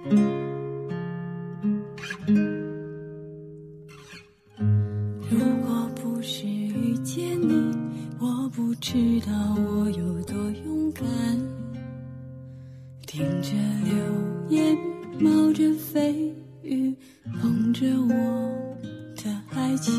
如果不是遇见你，我不知道我有多勇敢，听着流言，冒着蜚语，捧着我的爱情。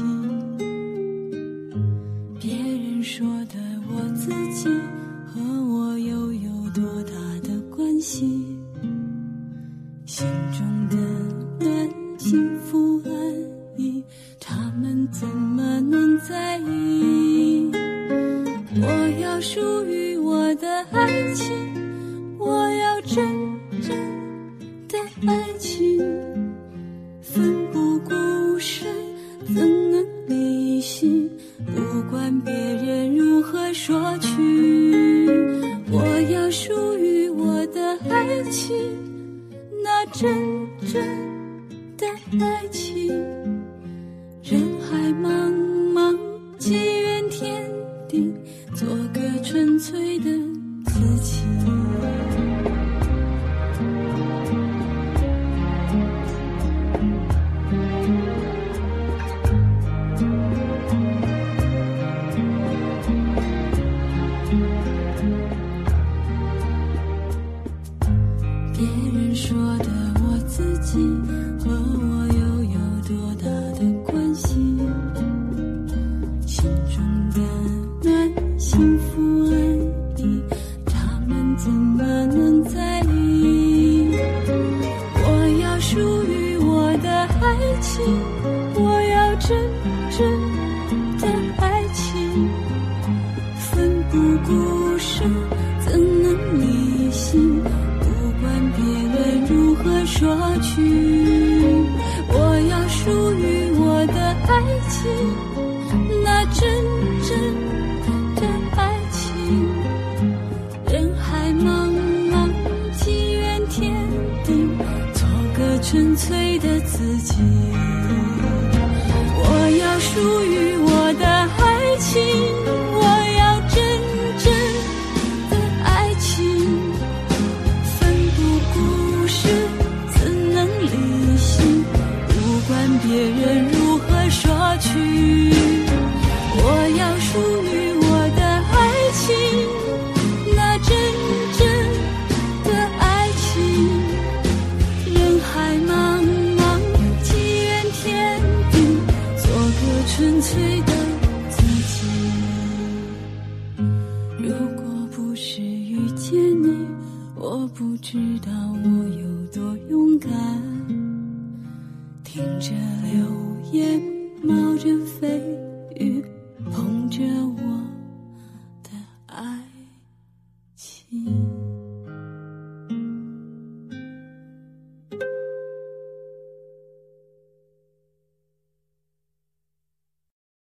别人说的我自己和我又有多大的关系？心中的暖幸福安逸，他们怎么能在意？我要属于我的爱情，我要真正的爱情，奋不顾身怎能离心？不管别人如何说去，我要属于我的爱情，那真正的爱情。人海茫茫，机缘天定，做个纯粹的自己。别人说的我自己和我又有多大的关系？心中的暖幸福安逸，他们怎么能在意？我要属于我的爱情，我要真正的爱情，奋不顾身怎能离心？不管别人如何说去，我要属于我的爱情，那真正的爱情。人海茫茫，机缘天定，做个纯粹的自己。我要属于我的爱情，我要真正的爱情，奋不顾身怎能离心？不管别人如何说去，我要属于我的爱情，那真正的爱情。人海茫茫，机缘天定，做个纯粹的自己。如果不是遇见你，我不知道我有多勇敢，听着流言，冒着蜚语，捧着我